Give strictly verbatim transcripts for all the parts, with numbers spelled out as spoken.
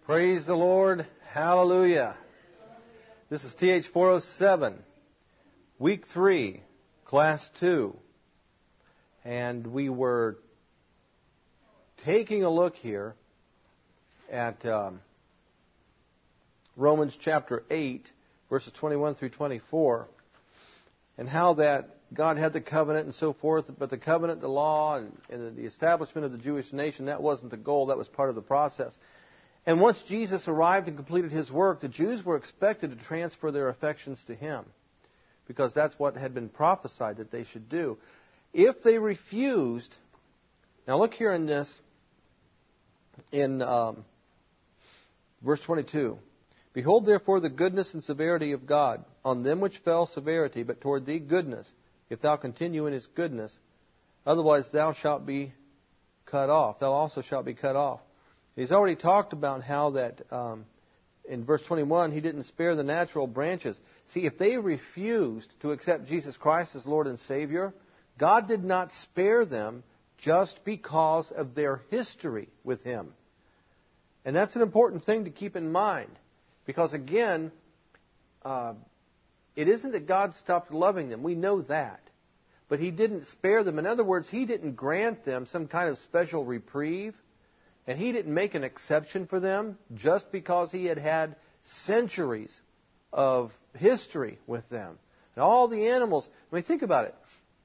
Praise the Lord. Hallelujah. This is T H four oh seven, week three, class two. And we were taking a look here at um, Romans chapter eight, verses twenty-one through twenty-four, and how that God had the covenant and so forth, but the covenant, the law, and, and the establishment of the Jewish nation, that wasn't the goal, that was part of the process. And once Jesus arrived and completed His work, the Jews were expected to transfer their affections to Him, because that's what had been prophesied that they should do. If they refused, now look here in this, in um, verse twenty-two. Behold, therefore, the goodness and severity of God. On them which fell severity, but toward thee goodness, if thou continue in His goodness. Otherwise thou shalt be cut off. Thou also shalt be cut off. He's already talked about how that, um, in verse twenty-one, He didn't spare the natural branches. See, if they refused to accept Jesus Christ as Lord and Savior, God did not spare them just because of their history with Him. And that's an important thing to keep in mind. Because again, uh, it isn't that God stopped loving them. We know that. But He didn't spare them. In other words, He didn't grant them some kind of special reprieve. And He didn't make an exception for them just because He had had centuries of history with them. And all the animals, I mean, think about it.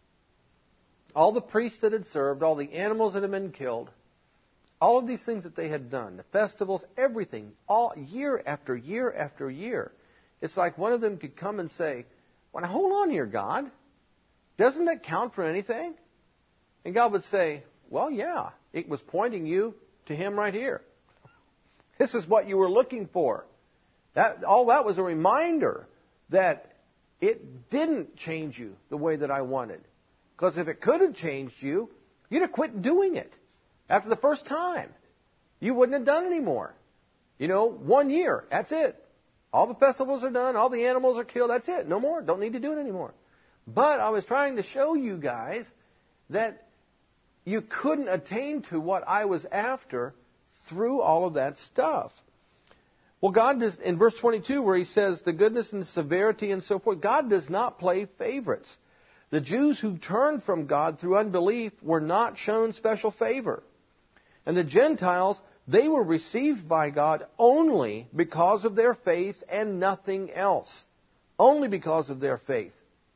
All the priests that had served, all the animals that had been killed, all of these things that they had done, the festivals, everything, all year after year after year. It's like one of them could come and say, well, now hold on here, God. Doesn't that count for anything? And God would say, well, yeah, it was pointing you to Him right here. This is what you were looking for. That, all that was a reminder that it didn't change you the way that I wanted. Because if it could have changed you, you'd have quit doing it. After the first time, you wouldn't have done any more. You know, one year, that's it. All the festivals are done, all the animals are killed, that's it. No more. Don't need to do it anymore. But I was trying to show you guys that you couldn't attain to what I was after through all of that stuff. Well, God does, in verse twenty-two, where He says the goodness and the severity and so forth, God does not play favorites. The Jews who turned from God through unbelief were not shown special favor. And the Gentiles, they were received by God only because of their faith and nothing else. Only because of their faith.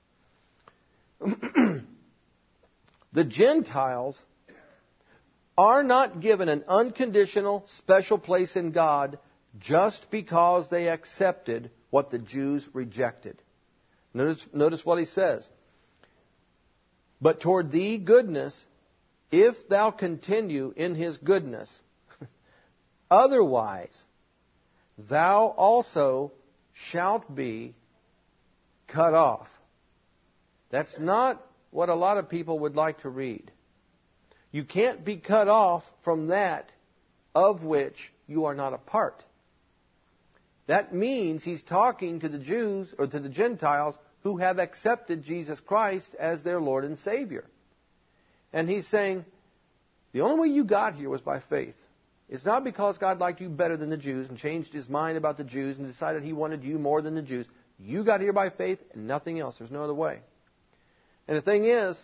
The Gentiles are not given an unconditional special place in God just because they accepted what the Jews rejected. Notice, notice what He says. But toward thee goodness, if thou continue in His goodness. Otherwise, thou also shalt be cut off. That's not what a lot of people would like to read. You can't be cut off from that of which you are not a part. That means He's talking to the Jews or to the Gentiles who have accepted Jesus Christ as their Lord and Savior. And He's saying, the only way you got here was by faith. It's not because God liked you better than the Jews and changed His mind about the Jews and decided He wanted you more than the Jews. You got here by faith and nothing else. There's no other way. And the thing is,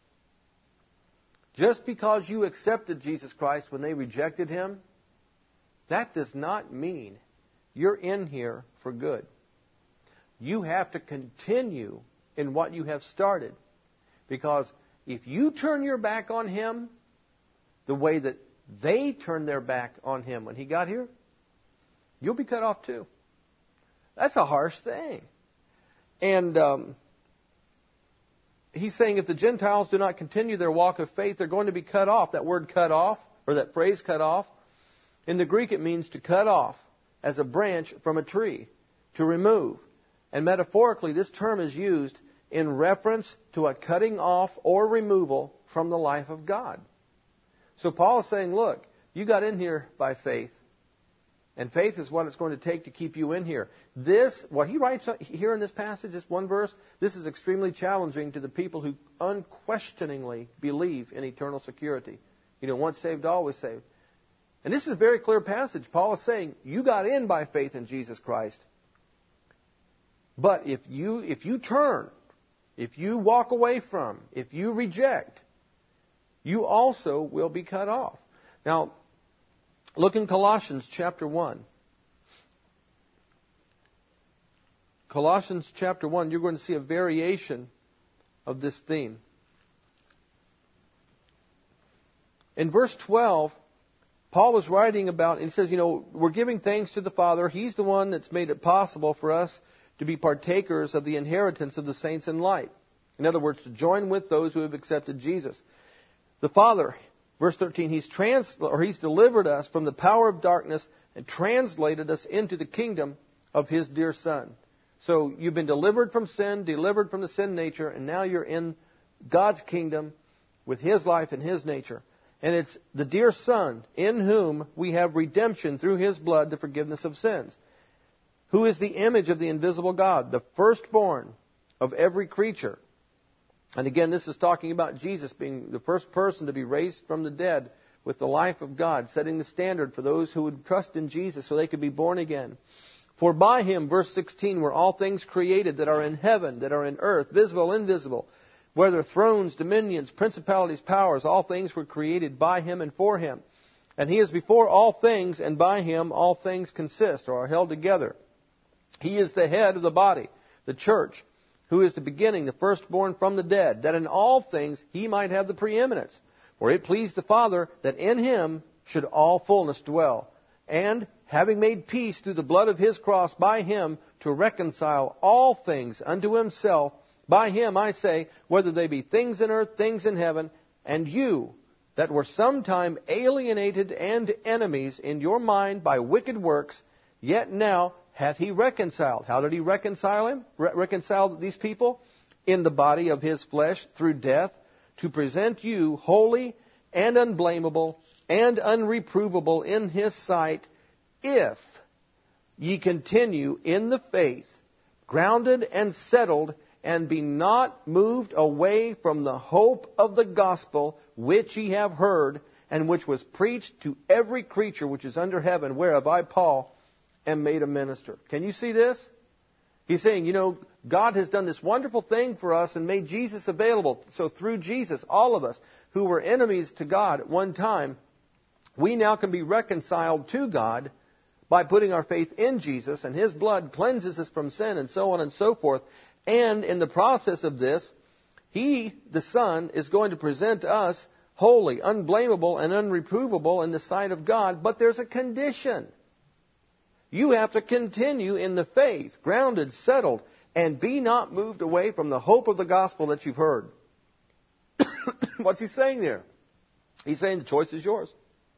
just because you accepted Jesus Christ when they rejected Him, that does not mean you're in here for good. You have to continue in what you have started. Because if you turn your back on Him the way that they turned their back on Him when He got here, you'll be cut off too. That's a harsh thing. And um, He's saying if the Gentiles do not continue their walk of faith, they're going to be cut off. That word cut off, or that phrase cut off, in the Greek it means to cut off as a branch from a tree, to remove. And metaphorically, this term is used in reference to a cutting off or removal from the life of God. So Paul is saying, look, you got in here by faith. And faith is what it's going to take to keep you in here. This, what he writes here in this passage, this one verse, this is extremely challenging to the people who unquestioningly believe in eternal security. You know, once saved, always saved. And this is a very clear passage. Paul is saying, you got in by faith in Jesus Christ. But if you, if you turn, if you walk away from, if you reject, you also will be cut off. Now, look in Colossians chapter one. Colossians chapter one, you're going to see a variation of this theme. In verse twelve, Paul was writing about, and he says, you know, we're giving thanks to the Father. He's the one that's made it possible for us to be partakers of the inheritance of the saints in light. In other words, to join with those who have accepted Jesus. The Father, verse thirteen, He's trans or He's delivered us from the power of darkness and translated us into the kingdom of His dear Son. So you've been delivered from sin, delivered from the sin nature, and now you're in God's kingdom with His life and His nature. And it's the dear Son in whom we have redemption through His blood, the forgiveness of sins. Who is the image of the invisible God, the firstborn of every creature. And again, this is talking about Jesus being the first person to be raised from the dead with the life of God, setting the standard for those who would trust in Jesus so they could be born again. For by Him, verse sixteen, were all things created that are in heaven, that are in earth, visible, invisible, whether thrones, dominions, principalities, powers, all things were created by Him and for Him. And He is before all things, and by Him all things consist or are held together. He is the head of the body, the church, who is the beginning, the firstborn from the dead, that in all things He might have the preeminence. For it pleased the Father that in Him should all fullness dwell. And, having made peace through the blood of His cross by Him, to reconcile all things unto Himself. By Him, I say, whether they be things in earth, things in heaven, and you, that were sometime alienated and enemies in your mind by wicked works, yet now hath He reconciled. How did He reconcile him? Re- reconcile these people? In the body of His flesh through death, to present you holy and unblameable and unreprovable in His sight, if ye continue in the faith, grounded and settled, and be not moved away from the hope of the gospel which ye have heard, and which was preached to every creature which is under heaven, whereof I, Paul, am made a minister. Can you see this? He's saying, you know, God has done this wonderful thing for us and made Jesus available. So through Jesus, all of us who were enemies to God at one time, we now can be reconciled to God by putting our faith in Jesus, and His blood cleanses us from sin, and so on and so forth. And in the process of this, He, the Son, is going to present us holy, unblameable, and unreprovable in the sight of God. But there's a condition. You have to continue in the faith, grounded, settled, and be not moved away from the hope of the gospel that you've heard. What's he saying there? He's saying the choice is yours.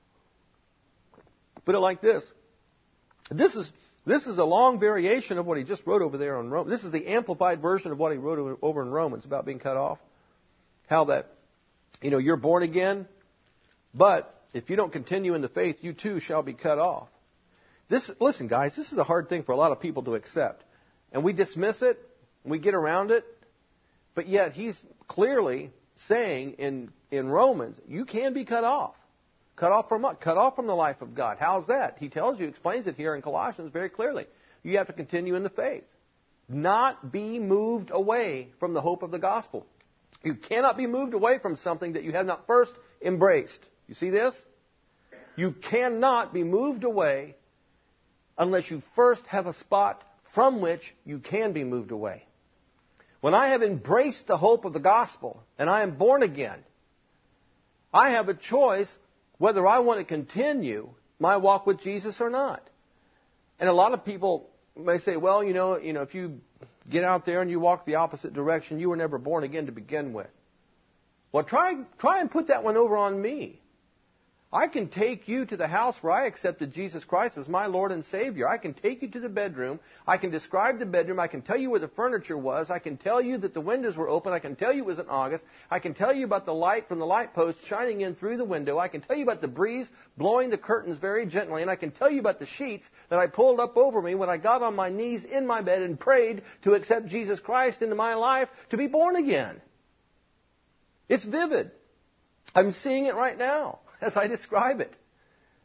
Put it like this. This is... This is a long variation of what he just wrote over there on Romans. This is the amplified version of what he wrote over in Romans about being cut off. How that, you know, you're born again, but if you don't continue in the faith, you too shall be cut off. This, listen, guys, this is a hard thing for a lot of people to accept. And we dismiss it, and we get around it, but yet he's clearly saying in, in Romans, you can be cut off. Cut off from what? Cut off from the life of God. How's that? He tells you, explains it here in Colossians very clearly. You have to continue in the faith. Not be moved away from the hope of the gospel. You cannot be moved away from something that you have not first embraced. You see this? You cannot be moved away unless you first have a spot from which you can be moved away. When I have embraced the hope of the gospel and I am born again, I have a choice whether I want to continue my walk with Jesus or not. And a lot of people may say, well, you know, you know, if you get out there and you walk the opposite direction, you were never born again to begin with. Well, try, try and put that one over on me. I can take you to the house where I accepted Jesus Christ as my Lord and Savior. I can take you to the bedroom. I can describe the bedroom. I can tell you where the furniture was. I can tell you that the windows were open. I can tell you it was in August. I can tell you about the light from the light post shining in through the window. I can tell you about the breeze blowing the curtains very gently. And I can tell you about the sheets that I pulled up over me when I got on my knees in my bed and prayed to accept Jesus Christ into my life to be born again. It's vivid. I'm seeing it right now as I describe it.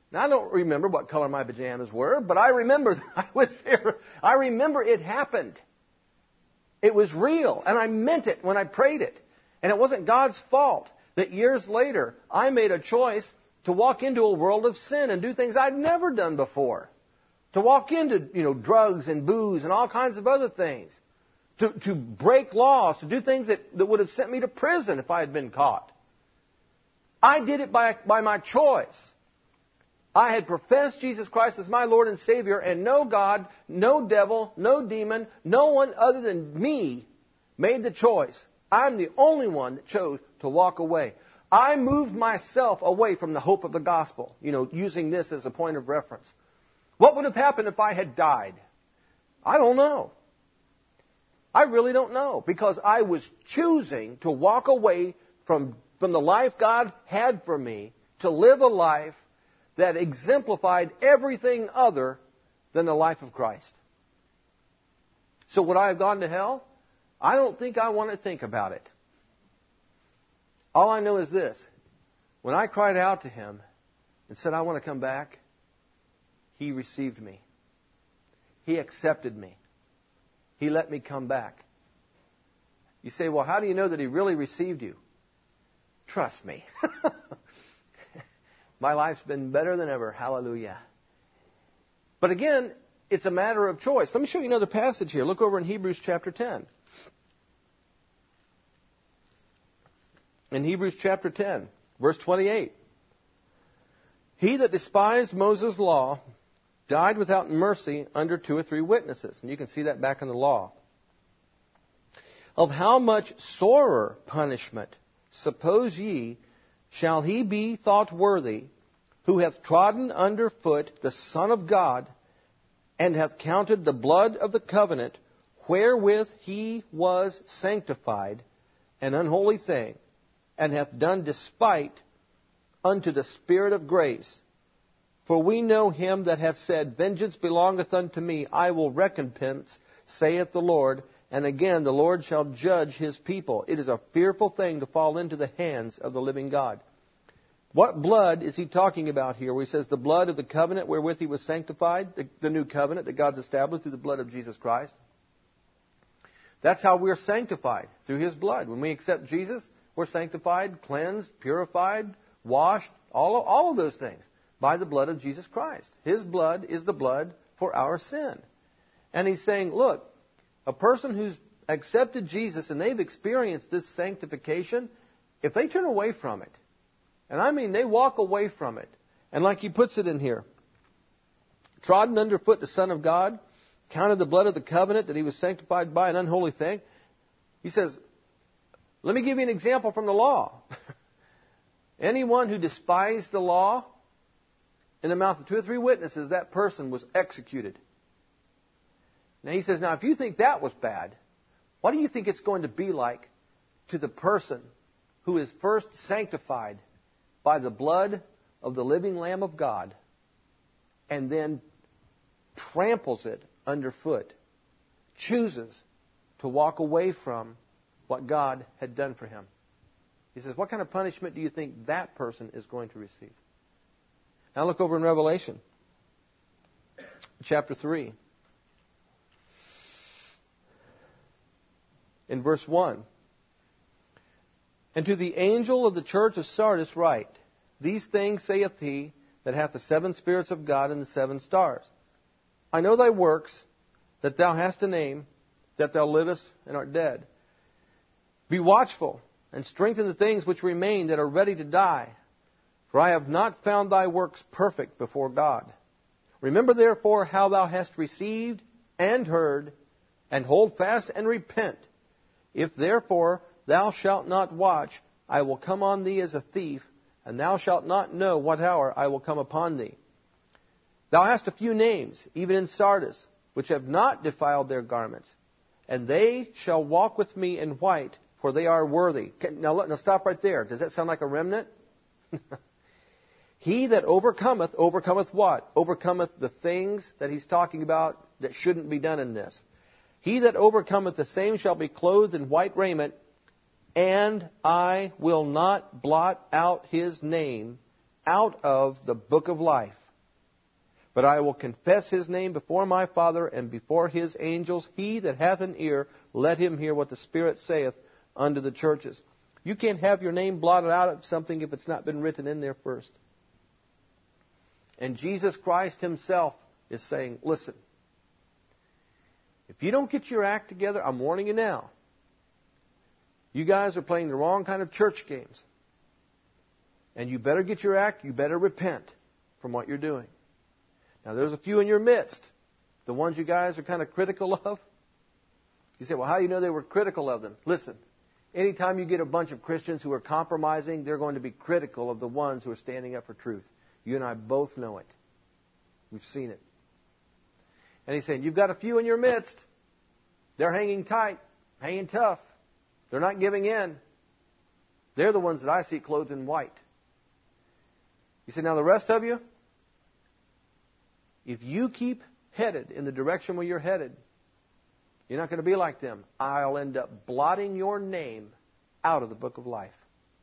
Now, I don't remember what color my pajamas were, but I remember that I was there. I remember it happened. It was real, and I meant it when I prayed it. And it wasn't God's fault that years later I made a choice to walk into a world of sin and do things I'd never done before. To walk into, you know, drugs and booze and all kinds of other things. To, to break laws, to do things that, that would have sent me to prison if I had been caught. I did it by, by my choice. I had professed Jesus Christ as my Lord and Savior, and no God, no devil, no demon, no one other than me made the choice. I'm the only one that chose to walk away. I moved myself away from the hope of the gospel, you know, using this as a point of reference. What would have happened if I had died? I don't know. I really don't know, because I was choosing to walk away from, from the life God had for me, to live a life that exemplified everything other than the life of Christ. So would I have gone to hell? I don't think I want to think about it. All I know is this. When I cried out to Him and said, I want to come back, He received me. He accepted me. He let me come back. You say, well, how do you know that He really received you? Trust me. My life's been better than ever. Hallelujah. But again, it's a matter of choice. Let me show you another passage here. Look over in Hebrews chapter ten. In Hebrews chapter ten, verse twenty-eight. He that despised Moses' law died without mercy under two or three witnesses. And you can see that back in the law. Of how much sorer punishment, suppose ye, shall he be thought worthy, who hath trodden under foot the Son of God, and hath counted the blood of the covenant, wherewith he was sanctified, an unholy thing, and hath done despite unto the Spirit of grace. For we know him that hath said, Vengeance belongeth unto me, I will recompense, saith the Lord. And again, the Lord shall judge His people. It is a fearful thing to fall into the hands of the living God. What blood is He talking about here? Where He says the blood of the covenant wherewith He was sanctified, the, the new covenant that God's established through the blood of Jesus Christ. That's how we're sanctified, through His blood. When we accept Jesus, we're sanctified, cleansed, purified, washed, all of, all of those things by the blood of Jesus Christ. His blood is the blood for our sin. And He's saying, look, a person who's accepted Jesus and they've experienced this sanctification, if they turn away from it, and I mean they walk away from it, and like he puts it in here, trodden underfoot the Son of God, counted the blood of the covenant that He was sanctified by, an unholy thing. He says, let me give you an example from the law. Anyone who despised the law, in the mouth of two or three witnesses, that person was executed. Now he says, now if you think that was bad, what do you think it's going to be like to the person who is first sanctified by the blood of the living Lamb of God and then tramples it underfoot, chooses to walk away from what God had done for him? He says, what kind of punishment do you think that person is going to receive? Now look over in Revelation chapter three. In verse one. And to the angel of the church of Sardis write, These things saith he that hath the seven spirits of God and the seven stars. I know thy works, that thou hast a name, that thou livest and art dead. Be watchful, and strengthen the things which remain that are ready to die. For I have not found thy works perfect before God. Remember therefore how thou hast received and heard, and hold fast and repent. If therefore thou shalt not watch, I will come on thee as a thief, and thou shalt not know what hour I will come upon thee. Thou hast a few names, even in Sardis, which have not defiled their garments, and they shall walk with me in white, for they are worthy. Now, now stop right there. Does that sound like a remnant? He that overcometh, overcometh what? Overcometh the things that he's talking about that shouldn't be done in this. He that overcometh, the same shall be clothed in white raiment, and I will not blot out his name out of the book of life, But I will confess His name before my Father and before His angels. He that hath an ear, let him hear what the Spirit saith unto the churches. You can't have your name blotted out of something if it's not been written in there first. And Jesus Christ Himself is saying, listen, if you don't get your act together, I'm warning you now. You guys are playing the wrong kind of church games. And you better get your act, you better repent from what you're doing. Now, there's a few in your midst, the ones you guys are kind of critical of. You say, well, how do you know they were critical of them? Listen, anytime you get a bunch of Christians who are compromising, they're going to be critical of the ones who are standing up for truth. You and I both know it. We've seen it. And He's saying, you've got a few in your midst. They're hanging tight, hanging tough. They're not giving in. They're the ones that I see clothed in white. You say, now the rest of you, if you keep headed in the direction where you're headed, you're not going to be like them. I'll end up blotting your name out of the book of life.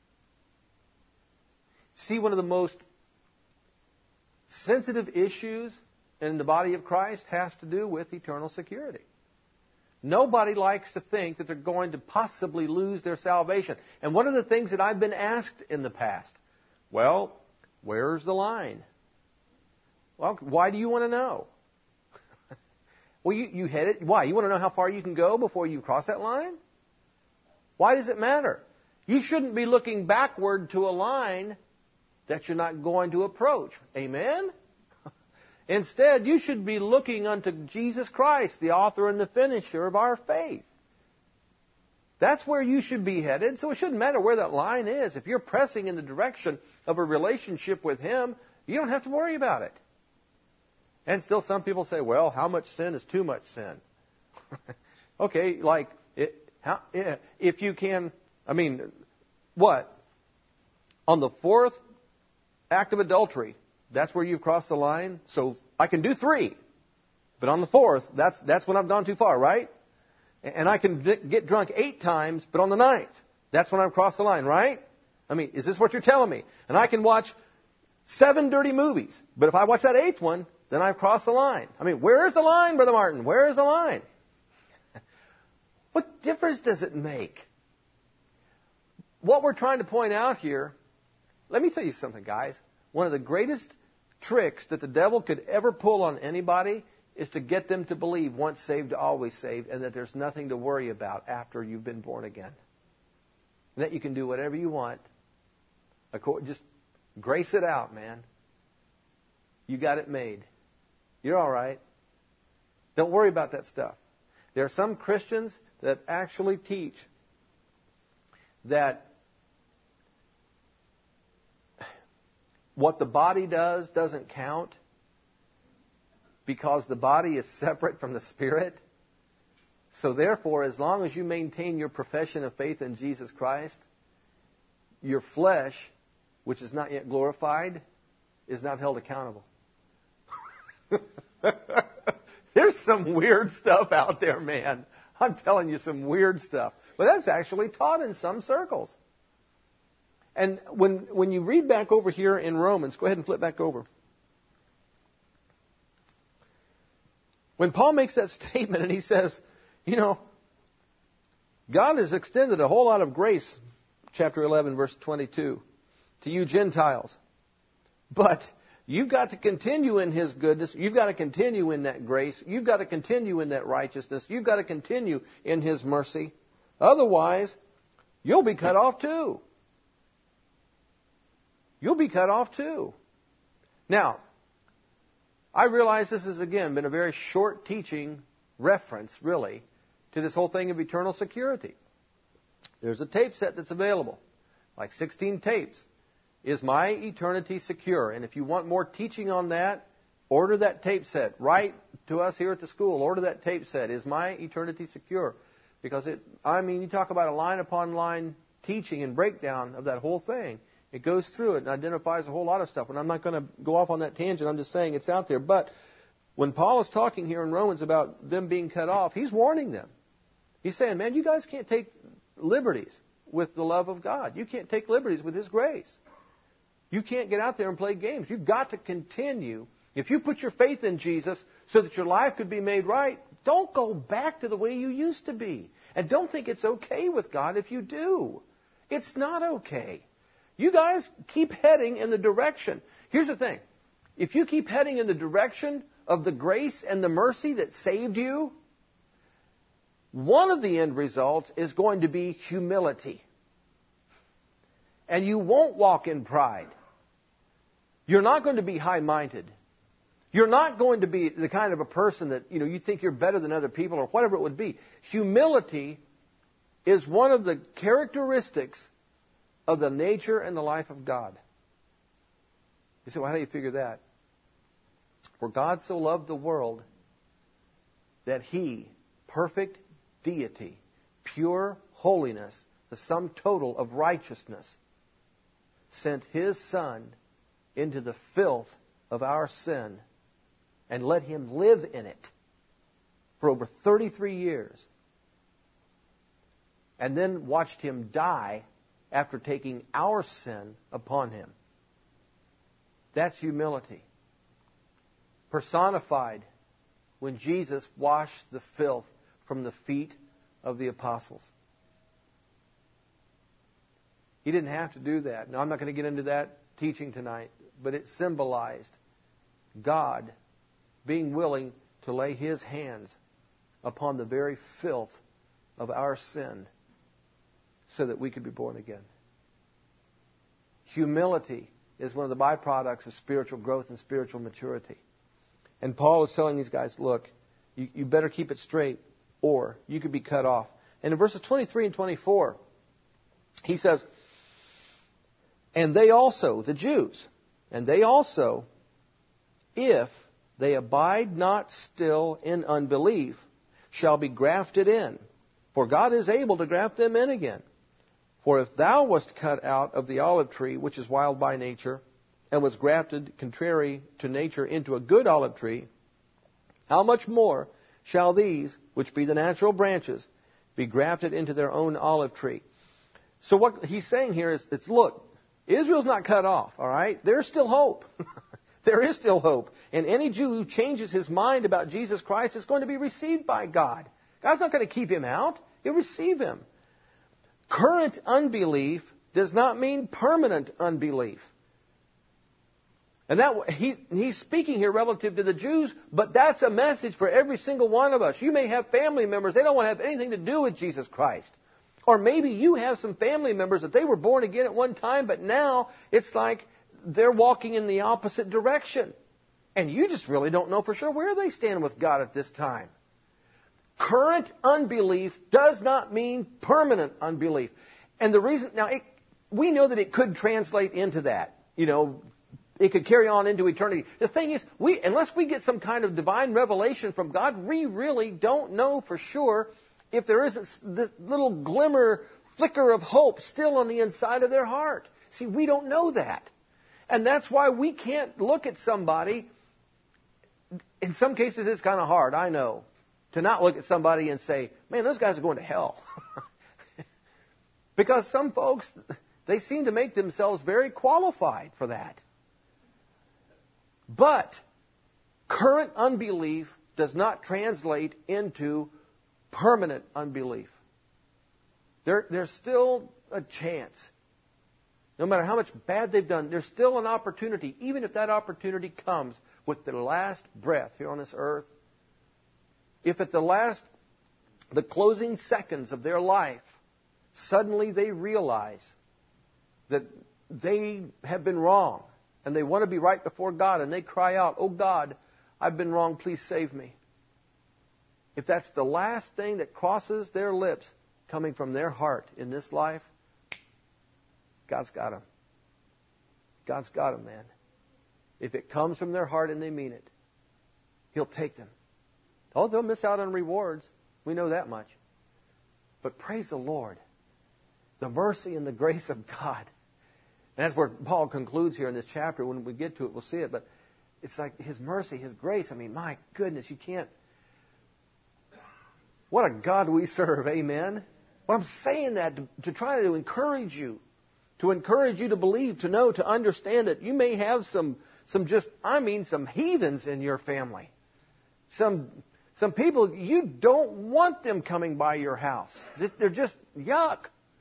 See, one of the most sensitive issues in the body of Christ has to do with eternal security. Nobody likes to think that they're going to possibly lose their salvation. And one of the things that I've been asked in the past, well, where's the line? Well, why do you want to know? Well, you, you hit it. Why? You want to know how far you can go before you cross that line? Why does it matter? You shouldn't be looking backward to a line that you're not going to approach. Amen? Instead, you should be looking unto Jesus Christ, the author and the finisher of our faith. That's where you should be headed. So it shouldn't matter where that line is. If you're pressing in the direction of a relationship with Him, you don't have to worry about it. And still some people say, well, how much sin is too much sin? Okay, like, it, how, if you can, I mean, what? On the fourth act of adultery, that's where you've crossed the line. So I can do three. But on the fourth, that's, that's when I've gone too far, right? And I can get drunk eight times, but on the ninth, that's when I've crossed the line, right? I mean, is this what you're telling me? And I can watch seven dirty movies, but if I watch that eighth one, then I've crossed the line. I mean, where is the line, Brother Martin? Where is the line? What difference does it make? What we're trying to point out here, let me tell you something, guys. One of the greatest tricks that the devil could ever pull on anybody is to get them to believe once saved, always saved, and that there's nothing to worry about after you've been born again. And that you can do whatever you want. Just grace it out, man. You got it made. You're all right. Don't worry about that stuff. There are some Christians that actually teach that what the body does doesn't count because the body is separate from the spirit. So therefore, as long as you maintain your profession of faith in Jesus Christ, your flesh, which is not yet glorified, is not held accountable. There's some weird stuff out there, man. I'm telling you some weird stuff. But that's actually taught in some circles. And when when you read back over here in Romans, go ahead and flip back over. When Paul makes that statement and he says, you know, God has extended a whole lot of grace, chapter eleven, verse twenty-two, to you Gentiles. But you've got to continue in His goodness. You've got to continue in that grace. You've got to continue in that righteousness. You've got to continue in His mercy. Otherwise, you'll be cut off too. You'll be cut off too. Now, I realize this has, again, been a very short teaching reference, really, to this whole thing of eternal security. There's a tape set that's available, like sixteen tapes. Is my eternity secure? And if you want more teaching on that, order that tape set. Write to us here at the school. Order that tape set. Is my eternity secure? Because, it, I mean, you talk about a line upon line teaching and breakdown of that whole thing. It goes through it and identifies a whole lot of stuff. And I'm not going to go off on that tangent. I'm just saying it's out there. But when Paul is talking here in Romans about them being cut off, he's warning them. He's saying, man, you guys can't take liberties with the love of God. You can't take liberties with His grace. You can't get out there and play games. You've got to continue If you put your faith in Jesus so that your life could be made right, don't go back to the way you used to be. And don't think it's okay with God if you do. It's not okay. You guys keep heading in the direction. Here's the thing. If you keep heading in the direction of the grace and the mercy that saved you, one of the end results is going to be humility. And you won't walk in pride. You're not going to be high-minded. You're not going to be the kind of a person that, you know, you think you're better than other people or whatever it would be. Humility is one of the characteristics of the nature and the life of God. You say, well, how do you figure that? For God so loved the world that He, perfect deity, pure holiness, the sum total of righteousness, sent His Son into the filth of our sin and let Him live in it for over thirty-three years. And then watched Him die after taking our sin upon Him. That's humility. Personified when Jesus washed the filth from the feet of the apostles. He didn't have to do that. Now, I'm not going to get into that teaching tonight, but it symbolized God being willing to lay His hands upon the very filth of our sin so that we could be born again. Humility is one of the byproducts of spiritual growth and spiritual maturity. And Paul is telling these guys, look, you, you better keep it straight or you could be cut off. And in verses twenty-three and twenty-four, he says, and they also, the Jews, and they also, if they abide not still in unbelief, shall be grafted in. For God is able to graft them in again. For if thou wast cut out of the olive tree, which is wild by nature, and was grafted contrary to nature into a good olive tree, how much more shall these, which be the natural branches, be grafted into their own olive tree? So what he's saying here is, it's look, Israel's not cut off, all right? There's still hope. There is still hope. And any Jew who changes his mind about Jesus Christ is going to be received by God. God's not going to keep him out. He'll receive him. Current unbelief does not mean permanent unbelief. And that he, he's speaking here relative to the Jews, but that's a message for every single one of us. You may have family members, they don't want to have anything to do with Jesus Christ. Or maybe you have some family members that they were born again at one time, but now it's like they're walking in the opposite direction. And you just really don't know for sure where they stand with God at this time. Current unbelief does not mean permanent unbelief. And the reason, now, it, we know that it could translate into that. You know, it could carry on into eternity. The thing is, we unless we get some kind of divine revelation from God, we really don't know for sure if there isn't this little glimmer, flicker of hope still on the inside of their heart. See, we don't know that. And that's why we can't look at somebody. In some cases, it's kind of hard, I know, to not look at somebody and say, man, those guys are going to hell. Because some folks, they seem to make themselves very qualified for that. But current unbelief does not translate into permanent unbelief. There, there's still a chance. No matter how much bad they've done, there's still an opportunity, even if that opportunity comes with their last breath here on this earth. If at the last, the closing seconds of their life, suddenly they realize that they have been wrong and they want to be right before God and they cry out, oh God, I've been wrong, please save me. If that's the last thing that crosses their lips coming from their heart in this life, God's got them. God's got them, man. If it comes from their heart and they mean it, He'll take them. Oh, they'll miss out on rewards. We know that much. But praise the Lord. The mercy and the grace of God. And that's where Paul concludes here in this chapter. When we get to it, we'll see it. But it's like His mercy, His grace. I mean, my goodness, you can't. What a God we serve. Amen. Well, I'm saying that to, to try to encourage you. To encourage you to believe, to know, to understand that you may have some, some just, I mean, some heathens in your family. Some, some people, you don't want them coming by your house. They're just yuck.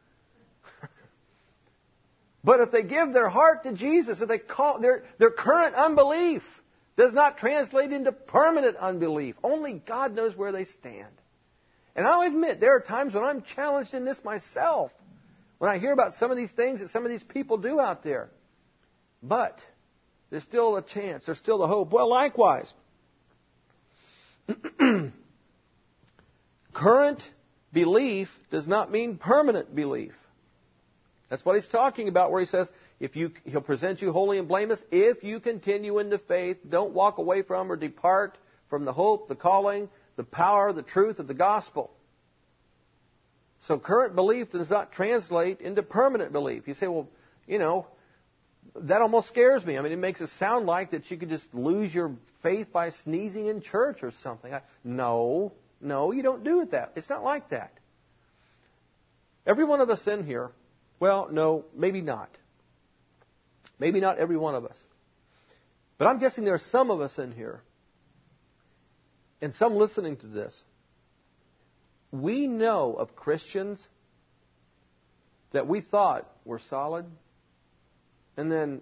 But if they give their heart to Jesus, if they call their, their current unbelief does not translate into permanent unbelief. Only God knows where they stand. And I'll admit, there are times when I'm challenged in this myself, when I hear about some of these things that some of these people do out there. But there's still a chance. There's still a hope. Well, likewise, current belief does not mean permanent belief. That's what he's talking about where he says, if you, he'll present you holy and blameless if you continue in the faith, don't walk away from or depart from the hope, the calling, the power, the truth of the gospel. So current belief does not translate into permanent belief. You say, well, you know, that almost scares me. I mean, it makes it sound like that you could just lose your faith by sneezing in church or something. I, no, no, you don't do it that. It's not like that. Every one of us in here, well, no, maybe not. Maybe not every one of us. But I'm guessing there are some of us in here, and some listening to this. We know of Christians that we thought were solid, and then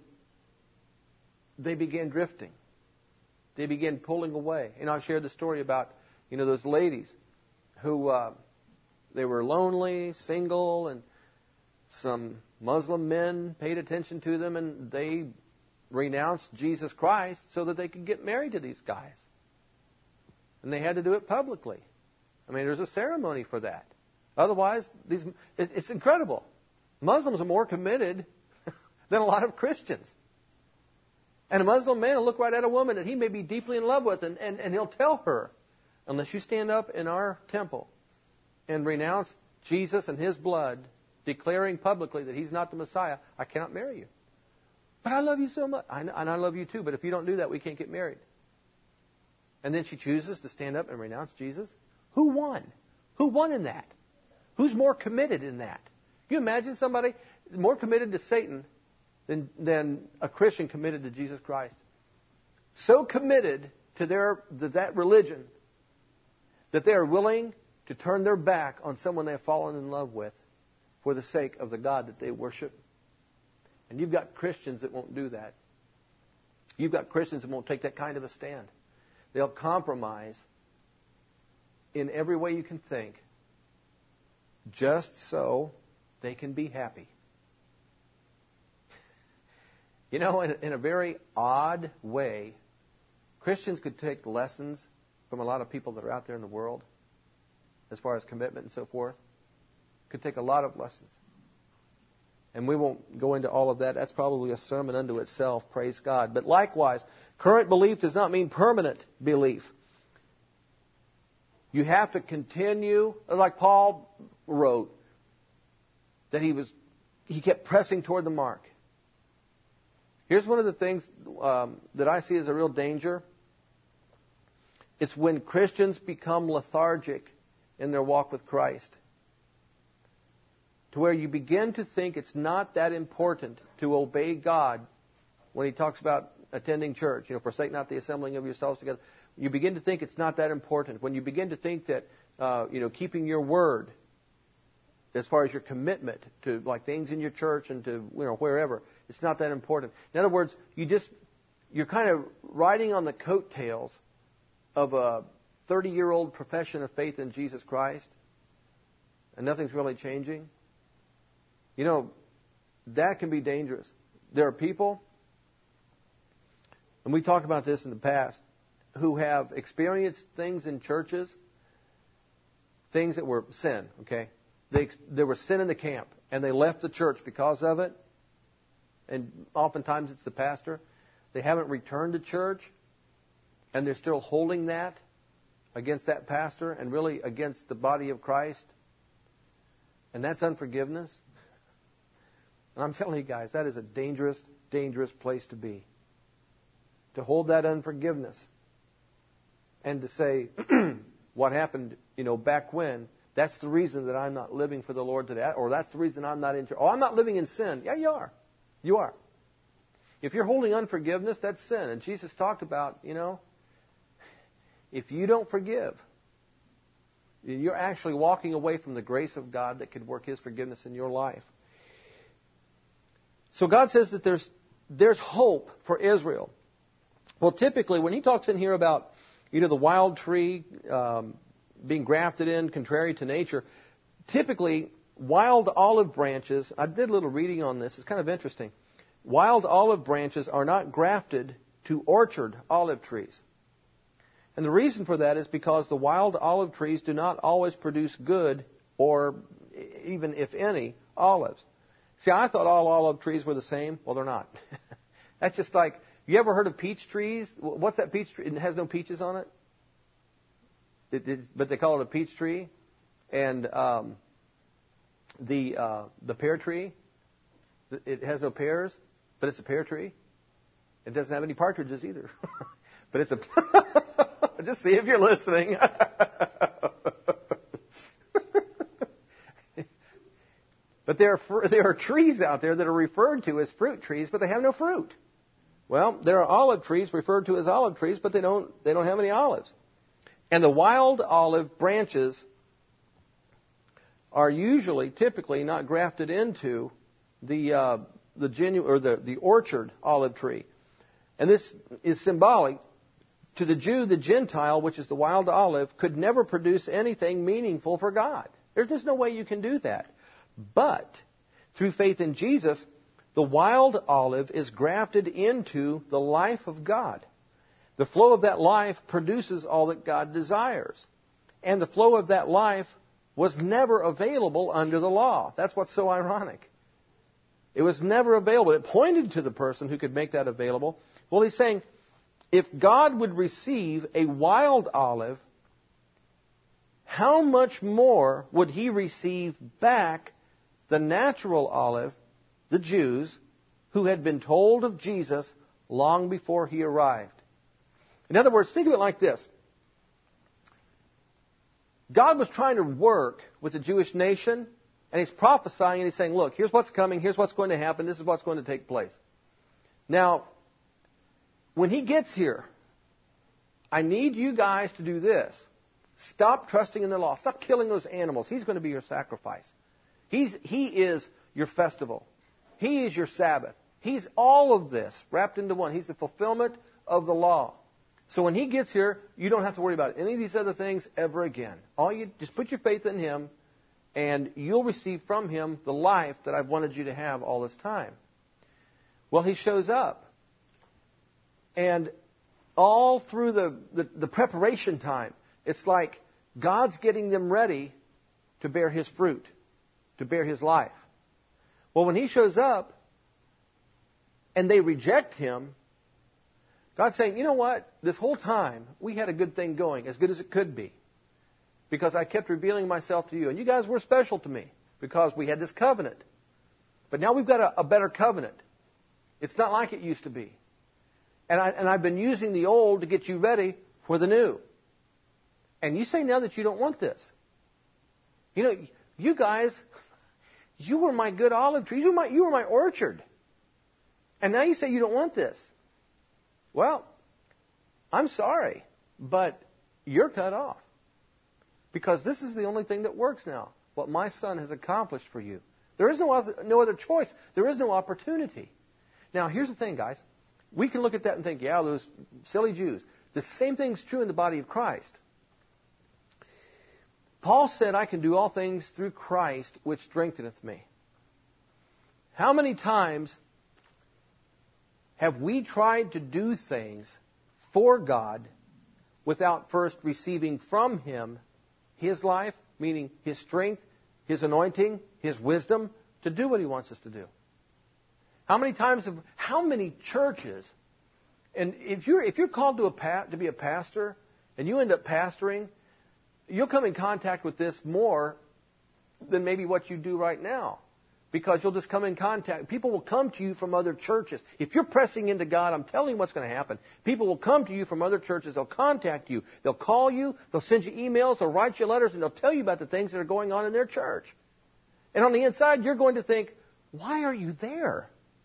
they began drifting. They began pulling away. And I've shared the story about, you know, those ladies who uh, they were lonely, single, and some Muslim men paid attention to them, and they renounced Jesus Christ so that they could get married to these guys. And they had to do it publicly. I mean, there's a ceremony for that. Otherwise, these it's incredible. Muslims are more committed than a lot of Christians. And a Muslim man will look right at a woman that he may be deeply in love with, and, and, and he'll tell her, unless you stand up in our temple and renounce Jesus and His blood, declaring publicly that He's not the Messiah, I cannot marry you. But I love you so much. I, and I love you too, but if you don't do that, we can't get married. And then she chooses to stand up and renounce Jesus. Who won? Who won in that? Who's more committed in that? Can you imagine somebody more committed to Satan than, than a Christian committed to Jesus Christ? So committed to their to that religion that they are willing to turn their back on someone they've fallen in love with for the sake of the God that they worship. And you've got Christians that won't do that. You've got Christians that won't take that kind of a stand. They'll compromise in every way you can think, just so they can be happy. You know, in, in a very odd way, Christians could take lessons from a lot of people that are out there in the world, as far as commitment and so forth. Could take a lot of lessons. And we won't go into all of that. That's probably a sermon unto itself, praise God. But likewise, current belief does not mean permanent belief. You have to continue, like Paul wrote, that he was he kept pressing toward the mark. Here's one of the things um, that I see as a real danger. It's when Christians become lethargic in their walk with Christ, to where you begin to think it's not that important to obey God when He talks about attending church. You know, forsake not the assembling of yourselves together. You begin to think it's not that important. When you begin to think that, uh, you know, keeping your word, as far as your commitment to like things in your church and to, you know, wherever, it's not that important. In other words, you just, you're kind of riding on the coattails of a thirty-year-old profession of faith in Jesus Christ, and nothing's really changing. You know, that can be dangerous. There are people, and we talked about this in the past, who have experienced things in churches, things that were sin, okay? They, there was sin in the camp, and they left the church because of it, and oftentimes it's the pastor. They haven't returned to church, and they're still holding that against that pastor and really against the body of Christ. And that's unforgiveness. And I'm telling you guys, that is a dangerous, dangerous place to be. To hold that unforgiveness and to say, what happened, you know, back when, that's the reason that I'm not living for the Lord today, or that's the reason I'm not in church. Oh, I'm not living in sin. Yeah, you are. You are. If you're holding unforgiveness, that's sin. And Jesus talked about, you know, if you don't forgive, you're actually walking away from the grace of God that could work His forgiveness in your life. So God says that there's there's hope for Israel. Well, typically, when He talks in here about, you know, the wild tree um, being grafted in contrary to nature, typically wild olive branches, I did a little reading on this, it's kind of interesting. Wild olive branches are not grafted to orchard olive trees. And the reason for that is because the wild olive trees do not always produce good, or even, if any, olives. See, I thought all olive trees were the same. Well, they're not. That's just like, you ever heard of peach trees? What's that peach tree? It has no peaches on it. It, it but they call it a peach tree. And um, the uh, the pear tree, it has no pears, but it's a pear tree. It doesn't have any partridges either. But it's a... Just see if you're listening. But there are, there are trees out there that are referred to as fruit trees, but they have no fruit. Well, there are olive trees referred to as olive trees, but they don't they don't have any olives. And the wild olive branches are usually, typically, not grafted into the uh, the genuine or the, the orchard olive tree. And this is symbolic. To the Jew, the Gentile, which is the wild olive, could never produce anything meaningful for God. There's just no way you can do that. But through faith in Jesus, the wild olive is grafted into the life of God. The flow of that life produces all that God desires. And the flow of that life was never available under the law. That's what's so ironic. It was never available. It pointed to the person who could make that available. Well, he's saying, if God would receive a wild olive, how much more would He receive back the natural olive, the Jews, who had been told of Jesus long before He arrived? In other words, think of it like this. God was trying to work with the Jewish nation, and He's prophesying, and He's saying, look, here's what's coming, here's what's going to happen, this is what's going to take place. Now, when He gets here, I need you guys to do this. Stop trusting in the law. Stop killing those animals. He's going to be your sacrifice. He's, he is your festival. He is your Sabbath. He's all of this wrapped into one. He's the fulfillment of the law. So when He gets here, you don't have to worry about any of these other things ever again. All you just put your faith in Him, and you'll receive from Him the life that I've wanted you to have all this time. Well, He shows up. And all through the, the, the preparation time, it's like God's getting them ready to bear His fruit, to bear His life. Well, when He shows up and they reject Him, God's saying, you know what? This whole time, we had a good thing going, as good as it could be, because I kept revealing myself to you. And you guys were special to me because we had this covenant. But now we've got a, a better covenant. It's not like it used to be. And, I, and I've been using the old to get you ready for the new. And you say now that you don't want this. You know, you guys, you were my good olive trees. You were my, you were my orchard. And now you say you don't want this. Well, I'm sorry, but you're cut off. Because this is the only thing that works now. What my Son has accomplished for you. There is no other, no other choice. There is no opportunity. Now, here's the thing, guys. We can look at that and think, yeah, those silly Jews. The same thing's true in the body of Christ. Paul said, I can do all things through Christ, which strengtheneth me. How many times have we tried to do things for God without first receiving from Him His life, meaning His strength, His anointing, His wisdom, to do what He wants us to do? How many times have, how many churches, and if you're, if you're called to, a pa- to be a pastor, and you end up pastoring, you'll come in contact with this more than maybe what you do right now. Because you'll just come in contact. People will come to you from other churches. If you're pressing into God, I'm telling you what's going to happen. People will come to you from other churches. They'll contact you. They'll call you. They'll send you emails. They'll write you letters. And they'll tell you about the things that are going on in their church. And on the inside, you're going to think, why are you there?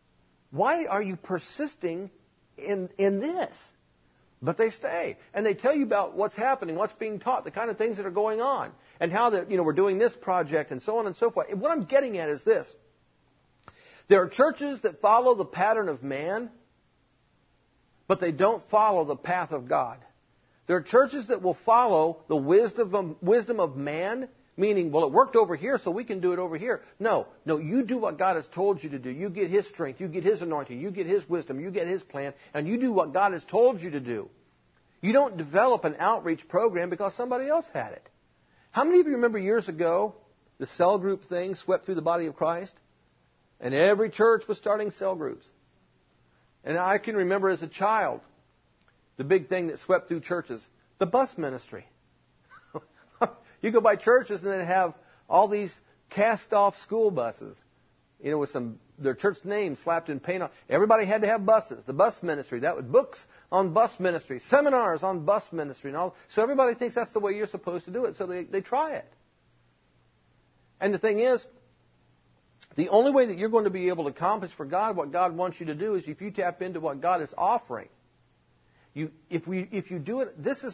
Why are you persisting in, in this? But they stay. And they tell you about what's happening, what's being taught, the kind of things that are going on, and how that, you know, we're doing this project and so on and so forth. And what I'm getting at is this. There are churches that follow the pattern of man, but they don't follow the path of God. There are churches that will follow the wisdom of, wisdom of man, meaning, well, it worked over here, so we can do it over here. No, no, you do what God has told you to do. You get His strength, you get His anointing, you get His wisdom, you get His plan, and you do what God has told you to do. You don't develop an outreach program because somebody else had it. How many of you remember years ago, the cell group thing swept through the body of Christ? And every church was starting cell groups. And I can remember as a child, the big thing that swept through churches, the bus ministry. You go by churches and they have all these cast-off school buses, you know, with some their church name slapped in paint on. Everybody had to have buses. The bus ministry, that was books on bus ministry, seminars on bus ministry, and all. So everybody thinks that's the way you're supposed to do it. So they, they try it. And the thing is, the only way that you're going to be able to accomplish for God what God wants you to do is if you tap into what God is offering. You, if we, if you do it, this is.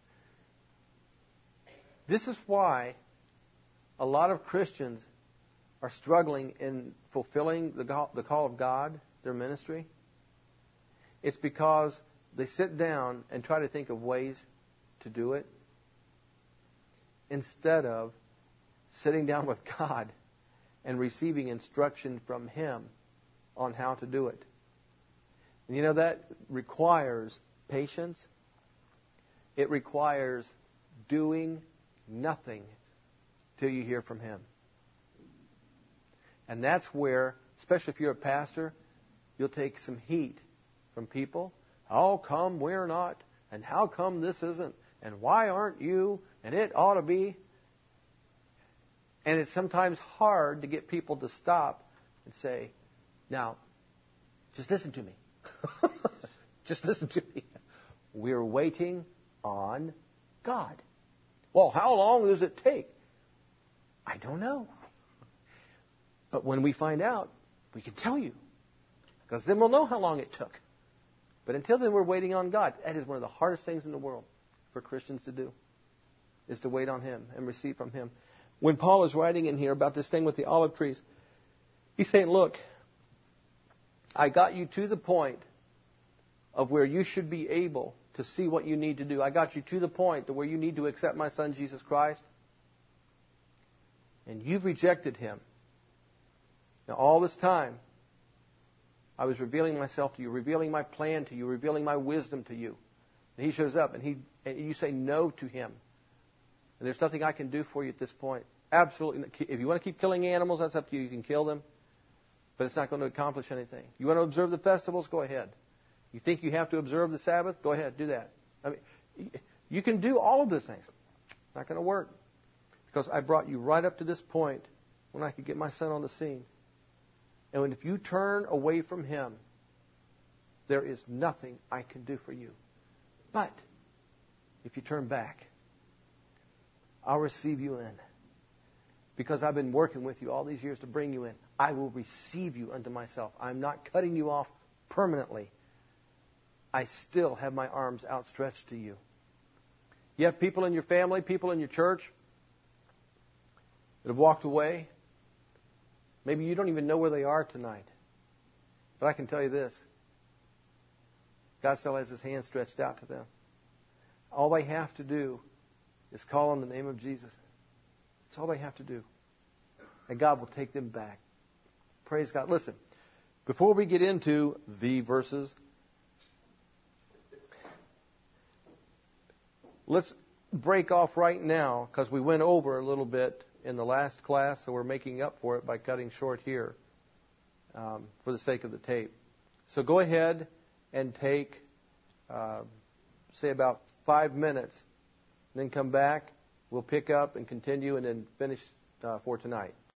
This is why a lot of Christians are struggling in fulfilling the the call of God, their ministry. It's because they sit down and try to think of ways to do it instead of sitting down with God and receiving instruction from Him on how to do it. And you know, that requires patience. It requires doing nothing till you hear from Him. And that's where, especially if you're a pastor, you'll take some heat from people. How come we're not? And how come this isn't? And why aren't you? And it ought to be. And it's sometimes hard to get people to stop and say, now, just listen to me. Just listen to me. We're waiting on God. Well, how long does it take? I don't know. But when we find out, we can tell you. Because then we'll know how long it took. But until then, we're waiting on God. That is one of the hardest things in the world for Christians to do, is to wait on Him and receive from Him. When Paul is writing in here about this thing with the olive trees, he's saying, look, I got you to the point of where you should be able to see what you need to do. I got you to the point to where you need to accept my Son, Jesus Christ. And you've rejected Him. Now, all this time, I was revealing myself to you, revealing my plan to you, revealing my wisdom to you. And He shows up, and, he, and you say no to Him. And there's nothing I can do for you at this point. Absolutely. If you want to keep killing animals, that's up to you. You can kill them. But it's not going to accomplish anything. You want to observe the festivals? Go ahead. You think you have to observe the Sabbath? Go ahead, do that. I mean, you can do all of those things. Not going to work. Because I brought you right up to this point when I could get my Son on the scene. And when if you turn away from Him, there is nothing I can do for you. But if you turn back, I'll receive you in. Because I've been working with you all these years to bring you in. I will receive you unto myself. I'm not cutting you off permanently. I still have my arms outstretched to you. You have people in your family, people in your church that have walked away. Maybe you don't even know where they are tonight. But I can tell you this. God still has His hand stretched out to them. All they have to do is call on the name of Jesus. That's all they have to do. And God will take them back. Praise God. Listen, before we get into the verses, let's break off right now, because we went over a little bit in the last class, so we're making up for it by cutting short here um, for the sake of the tape. So go ahead and take, uh, say, about five minutes, and then come back. We'll pick up and continue and then finish uh, for tonight.